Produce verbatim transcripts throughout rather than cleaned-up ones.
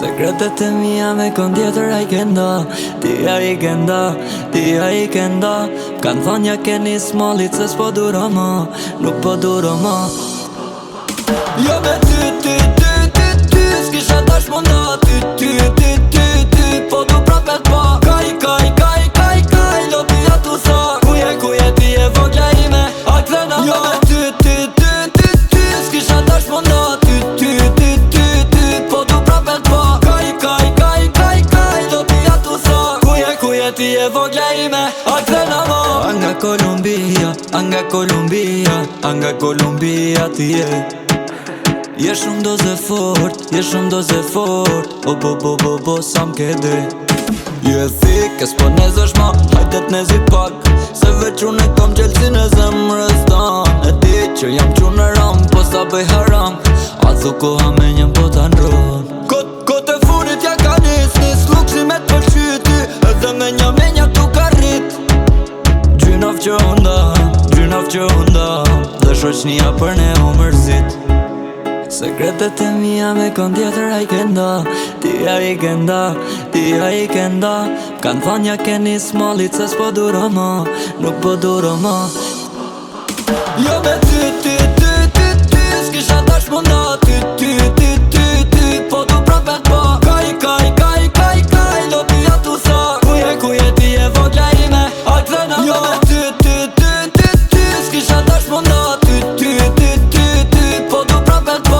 Sekretet e mija me kon tjetër a i kenda, ti a i kenda, ti a i kenda. Kanë thonë ja keni smallit se s'po duro ma, nuk po duro ma. Jo me ty, ty, ty, ty, ty, s'kisha tash munda. Ty, ty, ty, ty, ty, po du prapet pa. Kaj, kaj, kaj, kaj, kaj, lopi atu sa. Kuje, kuje, ti e vogla ime, a kthena ma. Jo me ty, ty, ty, ty, ty, s'kisha tash munda. Ty, ty, ty, ty, ty, po du prapet pa. Kaj, kaj, kaj, kaj, kaj, lopi atu sa. Kuje, kuje, ti e vogla ime, a kthena ma. Anga Kolumbia, anga Kolumbia, anga Kolumbia ti e. Je shumë doze fort, je shumë doze fort. O bo bo bo bo sa m'ke dhe. Je thik, e s'po nezësh ma, hajtet nezi pak. Se veç unë e kam gjelësin e zemrës tan. E ti që jam qunë në ram, po sa bëj haram. A thu koha me njëm po ta ndron. Kot, kot e funit ja ka nis, nis luksi me të përqyti. Edhe me një menja tu ka rrit. Gjynaf që undam, gjynaf që undam. Dhe shoqnia për ne u mërzit. Sekretet e mija me kon tjetër a i kenda, ti a i kenda, ti a i kenda. Kanë thonë ja keni smallit se s'po duro ma, nuk po duro ma. Jo me ty, ty, ty, ty, ty, s'kisha tash munda. Ty, ty, ty, ty, ty, po du prapet pa. Kaj, kaj, kaj, kaj, kaj, lopi atu sa. Kuje, kuje, ti e vogla ime, a kthena ma. Jo me ty, ty, ty, ty, ty, s'kisha tash munda. Ty, ty, ty, ty, ty, po du prapet pa.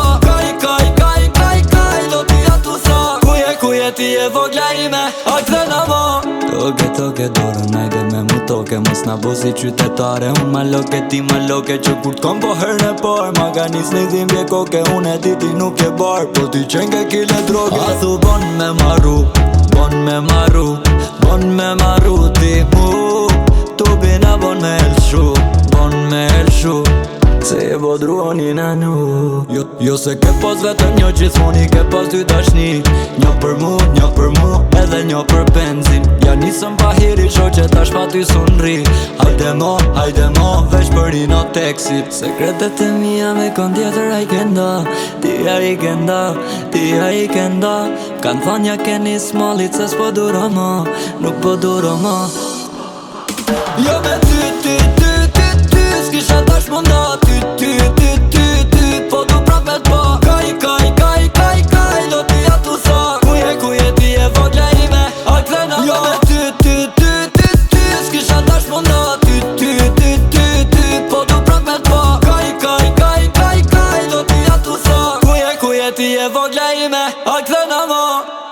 Ti e vogla ime, a kthena ma. Toke, toke, dorën, najde me mu toke. Mos na bo si qytetare, unë ma loke, ti ma loke. Që kur t'kom po herën e par, ma ka nis një dhimbje koke. Unë e ti ti nuk e bar, po ti qenë ke kile droge. A thu bon me maru, bon me maru, bon me maru ti mu. Tu bina bon me elshu, bon me elshu. Se e bodruoni në nu. Jo, jo se ke pas vetëm një gjithmoni, ke pas dy dashni. Një për mu, një për mu, edhe një për benzin. Ja nisëm pa hiri, shoqe tash pa ty sunri. Hajde mo, hajde mo, veç për i në teksi. Sekretet e mija me kon tjetër a i kenda, ti a i kenda, ti a i kenda. Kanë thonë ja keni smallit se s'po duro ma, nuk po duro ma. Jo me ty, ty, ty, ty, ty, s'kisha tash munda. Ty, ty, ty, ty, ty, po du prapet pa. Kaj, kaj, kaj, kaj, kaj, lopi atu sa. Kuje, kuje, ti e vogla ime, a kthena ma. Jo me ty, ty, ty, ty, ty, s'kisha tash munda. Ty, ty, ty, ty, ty, po du prapet pa. Kaj, kaj, kaj, kaj, kaj, lopi atu sa. Kuje, kuje, ti e vogla ime, a kthena ma.